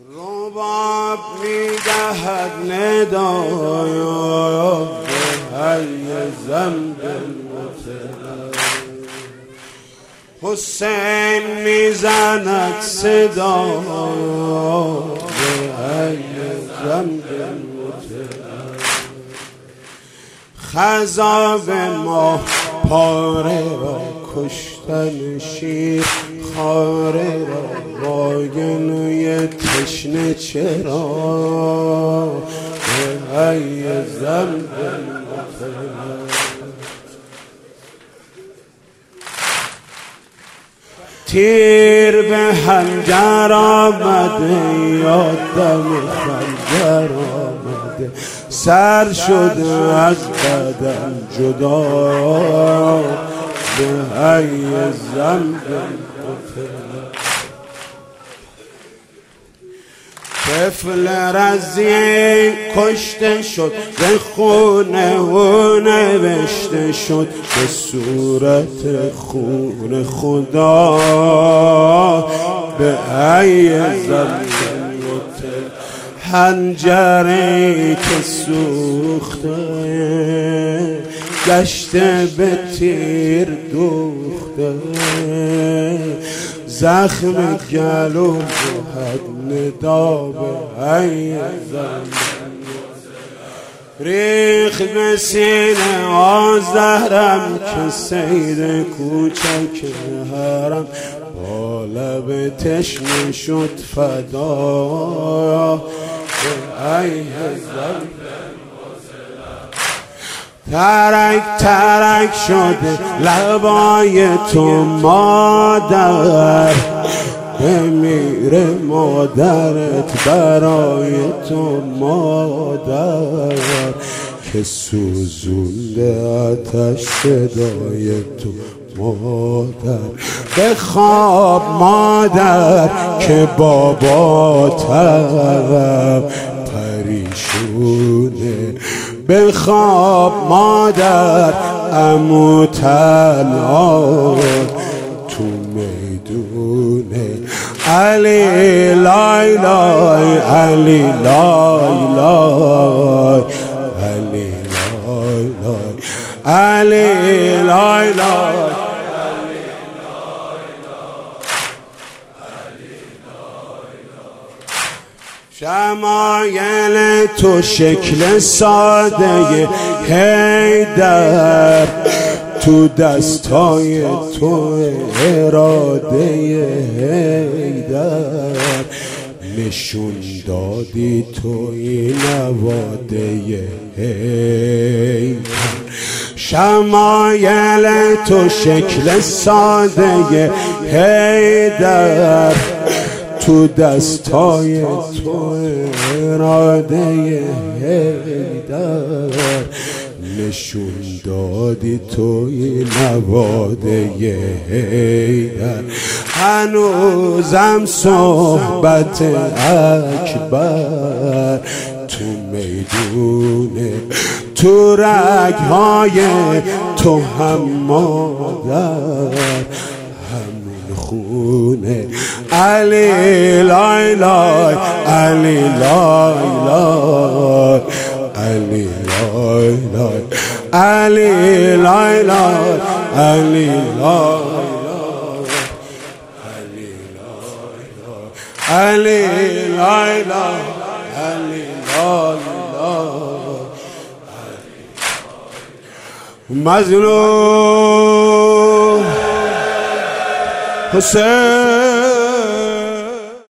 رباب میدهد ندایا به حی ذنب المطلب، حسین میزند صدا به حی ذنب المطلب. خضاب ما پاره را کشتن شیر خاره را واگنوی تشنه چرا به حی ذنب المطلب. تیر به حنجر آمده یادم خنجر آمده، سر شده از بدن جدا به حی ذنب المطلب. طفل رضی کشته شد به خونه و نوشته شد به صورت خون خدا به حی ذنب المطلب. حنجری که سوخته گشته به تیر دوخته، زخم گلو بود ندا به حی ذنب. ریخ به سینه آزهرم که سید کوچک حرم، با لب تشنه شد فدا به حی ذنب. ترک ترک شده لبای تو مادر، بمیره مادرت برای تو مادر، که سوزونده آتش صدای تو مادر. بخواب مادر که باباتم پریشونه، بخواب مادر عمو تنها تو میدونه. علی لای لای علی لای لای علی لای لای علی لای لای. شمایل تو شکل ساده حیدر، تو دستای تو اراده حیدر، نشون دادی توی نواده حیدر. شمایل تو شکل ساده حیدر، تو دستای تو اراده حیدر، نشون دادی توی نواده حیدر. هنوزم صحبت اکبر تو میدونه، تو رگهای تو هم مادر همون خونه. علی لای لای علی لای لای علی لای لای علی لای لای علی لای علی لای لای علی لای مظلوم حسین